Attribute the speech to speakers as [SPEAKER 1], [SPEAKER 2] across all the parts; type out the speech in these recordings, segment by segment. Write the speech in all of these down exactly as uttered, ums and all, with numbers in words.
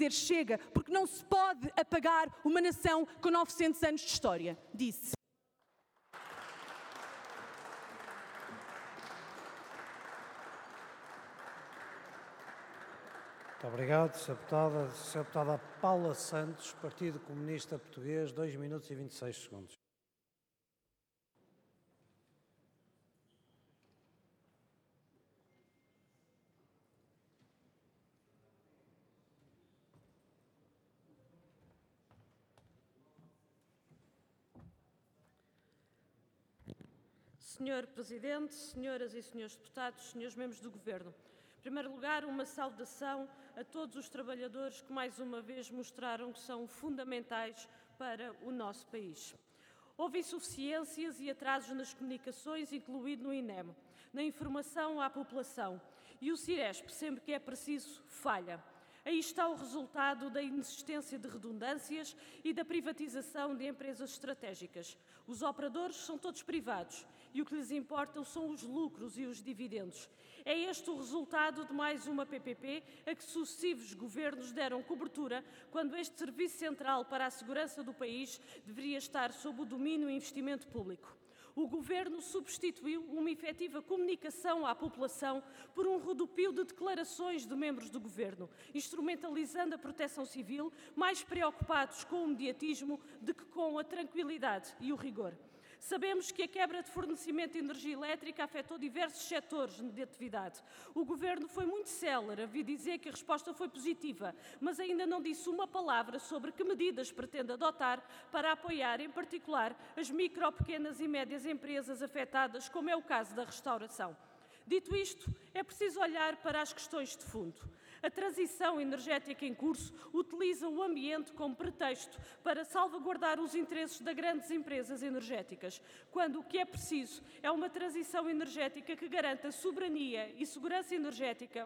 [SPEAKER 1] dizer chega, porque não se pode apagar uma nação com novecentos anos de história. Disse.
[SPEAKER 2] Muito obrigado, senhora Deputada. senhora Deputada Paula Santos, Partido Comunista Português, dois minutos e vinte e seis segundos.
[SPEAKER 3] senhor Presidente, senhoras e senhores deputados, senhores membros do Governo. Em primeiro lugar, uma saudação a todos os trabalhadores que mais uma vez mostraram que são fundamentais para o nosso país. Houve insuficiências e atrasos nas comunicações, incluído no INEM, na informação à população, e o Ciresp, sempre que é preciso, falha. Aí está o resultado da inexistência de redundâncias e da privatização de empresas estratégicas. Os operadores são todos privados e o que lhes importa são os lucros e os dividendos. É este o resultado de mais uma P P P a que sucessivos governos deram cobertura, quando este Serviço Central para a Segurança do país deveria estar sob o domínio e investimento público. O Governo substituiu uma efetiva comunicação à população por um rodopio de declarações de membros do Governo, instrumentalizando a proteção civil, mais preocupados com o mediatismo do que com a tranquilidade e o rigor. Sabemos que a quebra de fornecimento de energia elétrica afetou diversos setores de atividade. O Governo foi muito célere a vir dizer que a resposta foi positiva, mas ainda não disse uma palavra sobre que medidas pretende adotar para apoiar, em particular, as micro, pequenas e médias empresas afetadas, como é o caso da restauração. Dito isto, é preciso olhar para as questões de fundo. A transição energética em curso utiliza o ambiente como pretexto para salvaguardar os interesses das grandes empresas energéticas, quando o que é preciso é uma transição energética que garanta soberania e segurança energética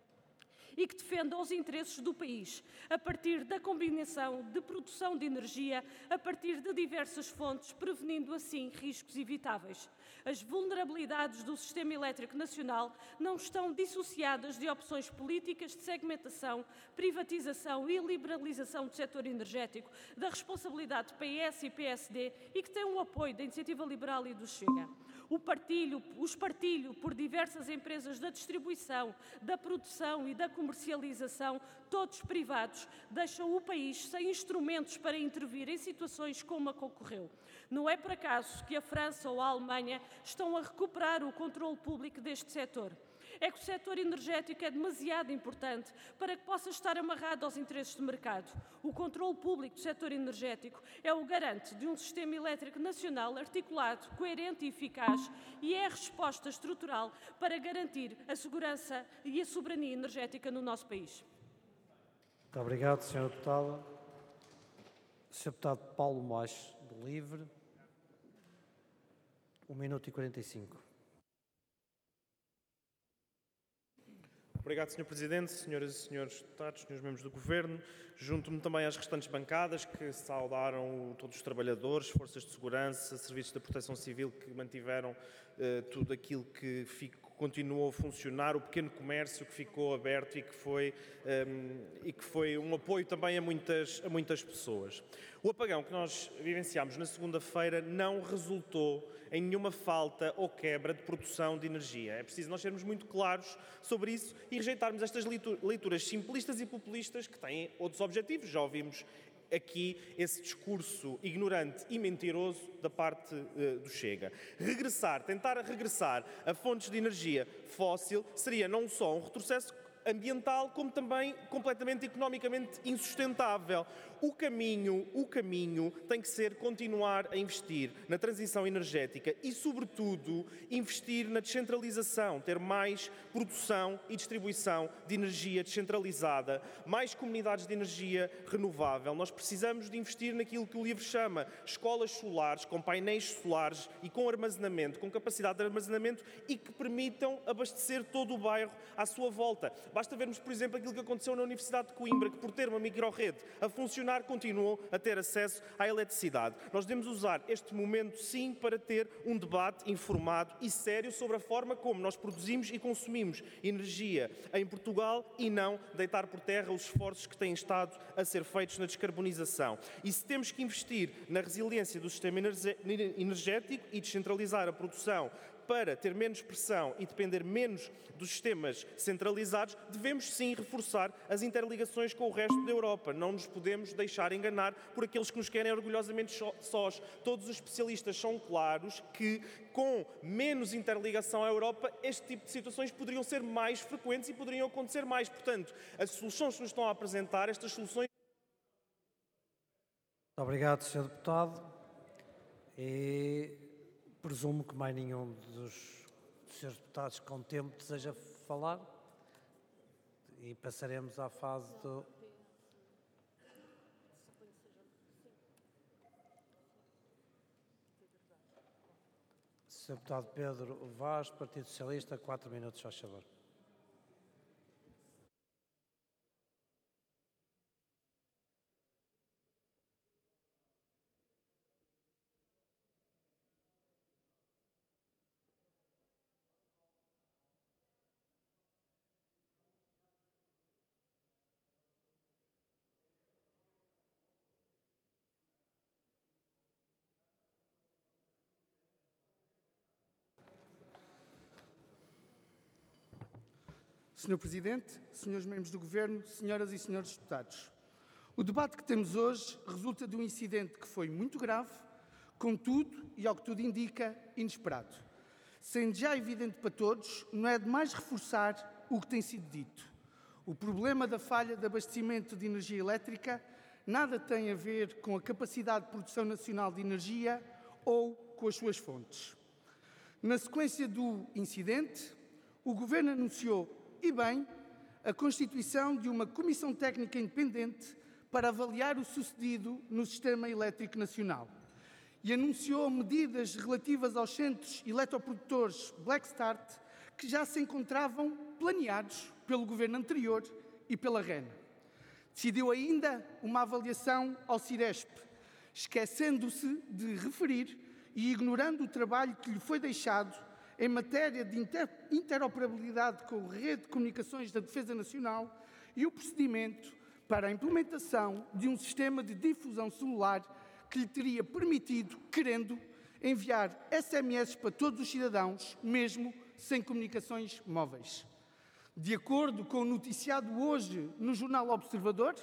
[SPEAKER 3] e que defenda os interesses do país, a partir da combinação de produção de energia a partir de diversas fontes, prevenindo assim riscos evitáveis. As vulnerabilidades do sistema elétrico nacional não estão dissociadas de opções políticas de segmentação, privatização e liberalização do setor energético, da responsabilidade de P S e P S D e que têm o apoio da Iniciativa Liberal e do Chega. O partilho, o espartilho por diversas empresas da distribuição, da produção e da comercialização, todos privados, deixam o país sem instrumentos para intervir em situações como a que ocorreu. Não é por acaso que a França ou a Alemanha estão a recuperar o controle público deste setor. É que o setor energético é demasiado importante para que possa estar amarrado aos interesses de mercado. O controle público do setor energético é o garante de um sistema elétrico nacional articulado, coerente e eficaz e é a resposta estrutural para garantir a segurança e a soberania energética no nosso país.
[SPEAKER 2] Muito obrigado, senhora Deputada. senhor Deputado Paulo Moaes, do Livre, um minuto e quarenta e cinco.
[SPEAKER 4] Obrigado, senhor Presidente, senhoras e senhores deputados, senhores membros do Governo. Junto-me também às restantes bancadas que saudaram todos os trabalhadores, forças de segurança, serviços da proteção civil que mantiveram eh, tudo aquilo que ficou, continuou a funcionar, o pequeno comércio que ficou aberto e que foi, um, e que foi um apoio também a muitas, a muitas pessoas. O apagão que nós vivenciámos na segunda-feira não resultou em nenhuma falta ou quebra de produção de energia. É preciso nós sermos muito claros sobre isso e rejeitarmos estas leituras simplistas e populistas que têm outros objetivos. Já ouvimos aqui esse discurso ignorante e mentiroso da parte uh, do Chega. Regressar, tentar regressar a fontes de energia fóssil seria não só um retrocesso ambiental, como também completamente economicamente insustentável. O caminho, o caminho tem que ser continuar a investir na transição energética e, sobretudo, investir na descentralização, ter mais produção e distribuição de energia descentralizada, mais comunidades de energia renovável. Nós precisamos de investir naquilo que o livro chama escolas solares, com painéis solares e com armazenamento, com capacidade de armazenamento e que permitam abastecer todo o bairro à sua volta. Basta vermos, por exemplo, aquilo que aconteceu na Universidade de Coimbra, que por ter uma microrrede a funcionar, continuou a ter acesso à eletricidade. Nós devemos usar este momento, sim, para ter um debate informado e sério sobre a forma como nós produzimos e consumimos energia em Portugal e não deitar por terra os esforços que têm estado a ser feitos na descarbonização. E se temos que investir na resiliência do sistema energético e descentralizar a produção para ter menos pressão e depender menos dos sistemas centralizados, devemos sim reforçar as interligações com o resto da Europa. Não nos podemos deixar enganar por aqueles que nos querem orgulhosamente sós. Todos os especialistas são claros que, com menos interligação à Europa, este tipo de situações poderiam ser mais frequentes e poderiam acontecer mais. Portanto, as soluções que nos estão a apresentar, estas soluções...
[SPEAKER 2] Muito obrigado, senhor Deputado. E presumo que mais nenhum dos, dos senhores deputados com tempo deseja falar. E passaremos à fase do... senhor Deputado Pedro Vaz, Partido Socialista, quatro minutos, faz favor.
[SPEAKER 5] senhor Presidente, senhores membros do Governo, senhoras e senhores deputados, o debate que temos hoje resulta de um incidente que foi muito grave, contudo, e ao que tudo indica, inesperado. Sendo já evidente para todos, não é demais reforçar o que tem sido dito. O problema da falha de abastecimento de energia elétrica nada tem a ver com a capacidade de produção nacional de energia ou com as suas fontes. Na sequência do incidente, o Governo anunciou, e bem, a constituição de uma Comissão Técnica Independente para avaliar o sucedido no Sistema Elétrico Nacional e anunciou medidas relativas aos centros eletroprodutores Black Start que já se encontravam planeados pelo Governo anterior e pela R E N. Decidiu ainda uma avaliação ao Ciresp, esquecendo-se de referir e ignorando o trabalho que lhe foi deixado em matéria de inter interoperabilidade com a Rede de Comunicações da Defesa Nacional e o procedimento para a implementação de um sistema de difusão celular que lhe teria permitido, querendo, enviar S M S para todos os cidadãos, mesmo sem comunicações móveis. De acordo com o noticiado hoje no Jornal Observador,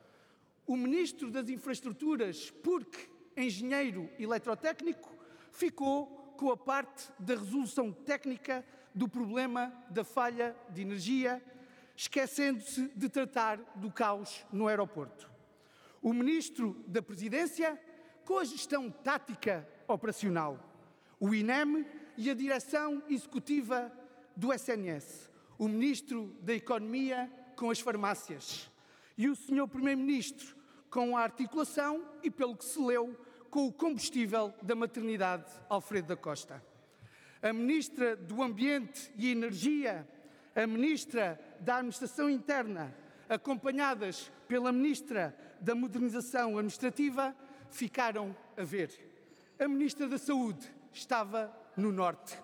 [SPEAKER 5] o Ministro das Infraestruturas, porque engenheiro eletrotécnico, ficou com a parte da resolução técnica do problema da falha de energia, esquecendo-se de tratar do caos no aeroporto. O Ministro da Presidência, com a gestão tática operacional. O I N E M e a Direção Executiva do S N S. O Ministro da Economia, com as farmácias. E o senhor Primeiro-Ministro, com a articulação e, pelo que se leu, com o combustível da maternidade Alfredo da Costa. A Ministra do Ambiente e Energia, a Ministra da Administração Interna, acompanhadas pela Ministra da Modernização Administrativa, ficaram a ver. A Ministra da Saúde estava no Norte.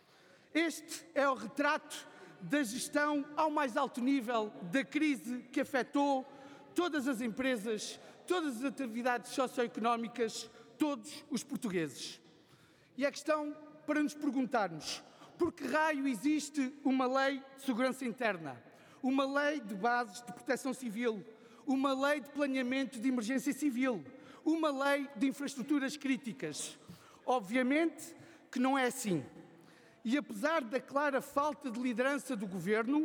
[SPEAKER 5] Este é o retrato da gestão ao mais alto nível da crise que afetou todas as empresas, todas as atividades socioeconómicas, todos os portugueses. E a questão para nos perguntarmos, por que raio existe uma lei de segurança interna, uma lei de bases de proteção civil, uma lei de planeamento de emergência civil, uma lei de infraestruturas críticas? Obviamente que não é assim. E apesar da clara falta de liderança do Governo,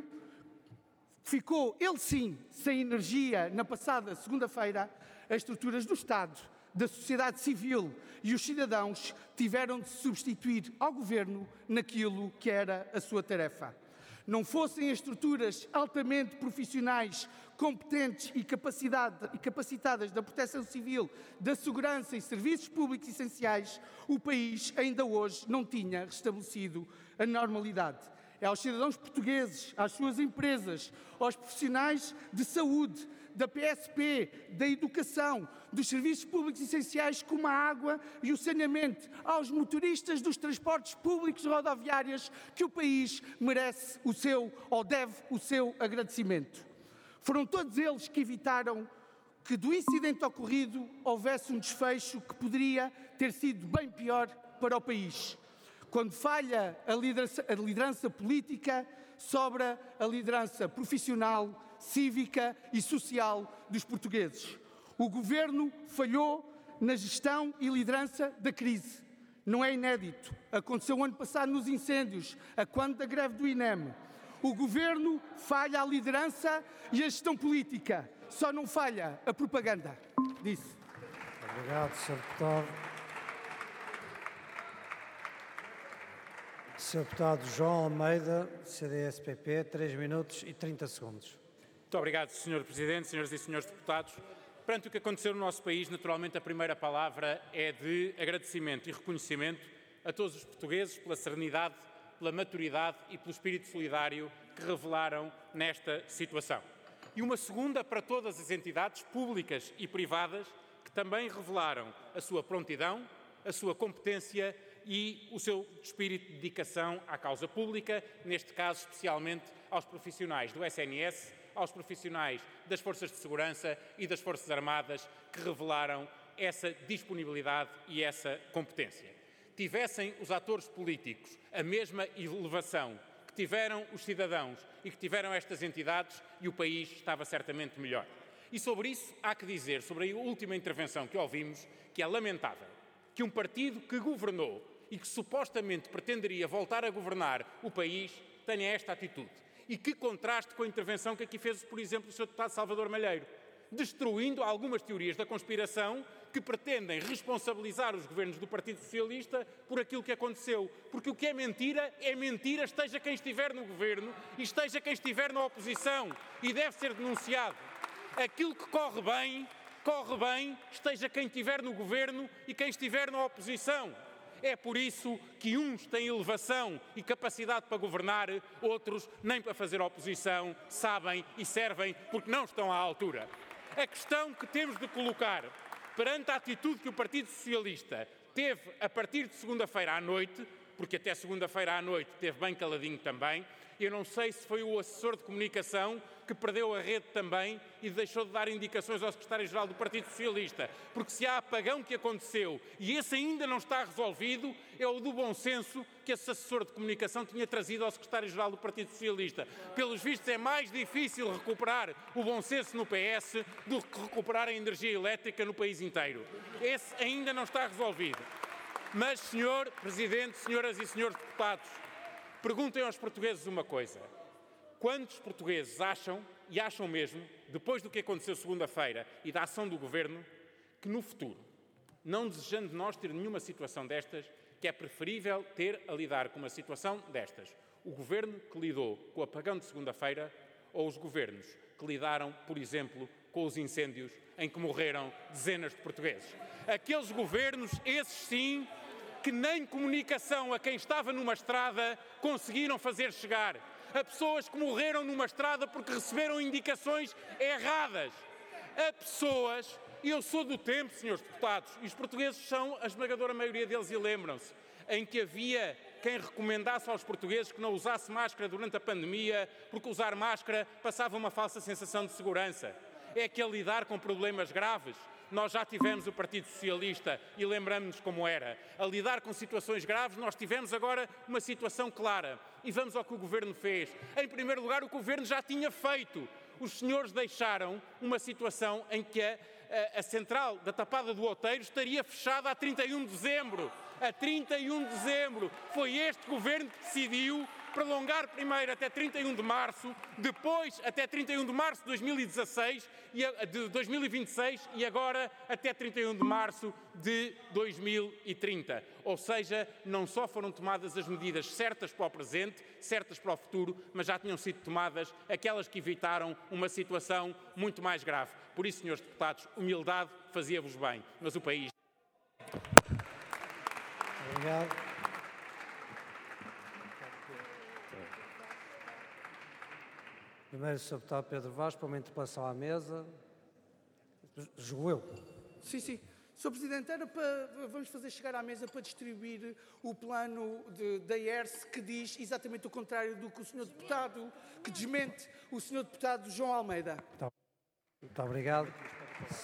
[SPEAKER 5] ficou, ele sim, sem energia na passada segunda-feira, as estruturas do Estado, da sociedade civil e os cidadãos tiveram de se substituir ao Governo naquilo que era a sua tarefa. Não fossem as estruturas altamente profissionais, competentes e, e capacitadas da proteção civil, da segurança e serviços públicos essenciais, o país ainda hoje não tinha restabelecido a normalidade. É aos cidadãos portugueses, às suas empresas, aos profissionais de saúde, da P S P, da educação, dos serviços públicos essenciais como a água e o saneamento, aos motoristas dos transportes públicos rodoviários, que o país merece o seu, ou deve o seu agradecimento. Foram todos eles que evitaram que do incidente ocorrido houvesse um desfecho que poderia ter sido bem pior para o país. Quando falha a liderança, a liderança política, sobra a liderança profissional, cívica e social dos portugueses. O Governo falhou na gestão e liderança da crise. Não é inédito. Aconteceu ano passado nos incêndios, a quando da greve do I N E M. O Governo falha a liderança e a gestão política. Só não falha a propaganda. Disse.
[SPEAKER 2] Obrigado, senhor Deputado. senhor Deputado João Almeida, C D S P P, três minutos e trinta segundos.
[SPEAKER 6] Muito obrigado, senhor Presidente, senhoras e senhores deputados. Perante o que aconteceu no nosso país, naturalmente a primeira palavra é de agradecimento e reconhecimento a todos os portugueses pela serenidade, pela maturidade e pelo espírito solidário que revelaram nesta situação. E uma segunda para todas as entidades públicas e privadas que também revelaram a sua prontidão, a sua competência e o seu espírito de dedicação à causa pública, neste caso especialmente aos profissionais do S N S, aos profissionais das Forças de Segurança e das Forças Armadas que revelaram essa disponibilidade e essa competência. Tivessem os atores políticos a mesma elevação que tiveram os cidadãos e que tiveram estas entidades, e o país estava certamente melhor. E sobre isso há que dizer, sobre a última intervenção que ouvimos, que é lamentável que um partido que governou e que supostamente pretenderia voltar a governar o país tenha esta atitude. E que contraste com a intervenção que aqui fez, por exemplo, o senhor deputado Salvador Malheiro, destruindo algumas teorias da conspiração que pretendem responsabilizar os governos do Partido Socialista por aquilo que aconteceu. Porque o que é mentira, é mentira, esteja quem estiver no governo e esteja quem estiver na oposição. E deve ser denunciado. Aquilo que corre bem, corre bem, esteja quem estiver no governo e quem estiver na oposição. É por isso que uns têm elevação e capacidade para governar, outros nem para fazer oposição sabem e servem porque não estão à altura. A questão que temos de colocar perante a atitude que o Partido Socialista teve a partir de segunda-feira à noite, porque até segunda-feira à noite teve bem caladinho também, eu não sei se foi o assessor de comunicação que perdeu a rede também e deixou de dar indicações ao secretário-geral do Partido Socialista, porque se há apagão que aconteceu e esse ainda não está resolvido, é o do bom senso que esse assessor de comunicação tinha trazido ao secretário-geral do Partido Socialista. Pelos vistos é mais difícil recuperar o bom senso no P S do que recuperar a energia elétrica no país inteiro. Esse ainda não está resolvido. Mas, senhor Presidente, senhoras e senhores deputados, perguntem aos portugueses uma coisa. Quantos portugueses acham, e acham mesmo, depois do que aconteceu segunda-feira e da ação do Governo, que no futuro, não desejando nós ter nenhuma situação destas, que é preferível ter a lidar com uma situação destas? O Governo que lidou com o apagão de segunda-feira ou os governos que lidaram, por exemplo, com os incêndios em que morreram dezenas de portugueses? Aqueles governos, esses sim, que nem comunicação a quem estava numa estrada conseguiram fazer chegar. A pessoas que morreram numa estrada porque receberam indicações erradas. A pessoas, e eu sou do tempo, senhores deputados, e os portugueses são a esmagadora maioria deles e lembram-se, em que havia quem recomendasse aos portugueses que não usasse máscara durante a pandemia, porque usar máscara passava uma falsa sensação de segurança. É que a lidar com problemas graves, nós já tivemos o Partido Socialista e lembramos-nos como era. A lidar com situações graves, nós tivemos agora uma situação clara. E vamos ao que o Governo fez. Em primeiro lugar, o que o Governo já tinha feito. Os senhores deixaram uma situação em que a, a, a central da Tapada do Outeiro estaria fechada a trinta e um de dezembro. A trinta e um de dezembro. Foi este Governo que decidiu prolongar primeiro até trinta e um de março, depois até trinta e um de março de dois mil e dezasseis, de dois mil e vinte e seis e agora até trinta e um de março de dois mil e trinta. Ou seja, não só foram tomadas as medidas certas para o presente, certas para o futuro, mas já tinham sido tomadas aquelas que evitaram uma situação muito mais grave. Por isso, senhores deputados, humildade fazia-vos bem, mas o país...
[SPEAKER 2] Obrigado. Primeiro, senhor Deputado Pedro Vaz, para uma interpelação à mesa. Julgo eu.
[SPEAKER 5] Sim, sim. senhor Presidente, era para, vamos fazer chegar à mesa para distribuir o plano de, da I E R S que diz exatamente o contrário do que o senhor Deputado, que desmente o senhor Deputado João Almeida.
[SPEAKER 2] Muito obrigado.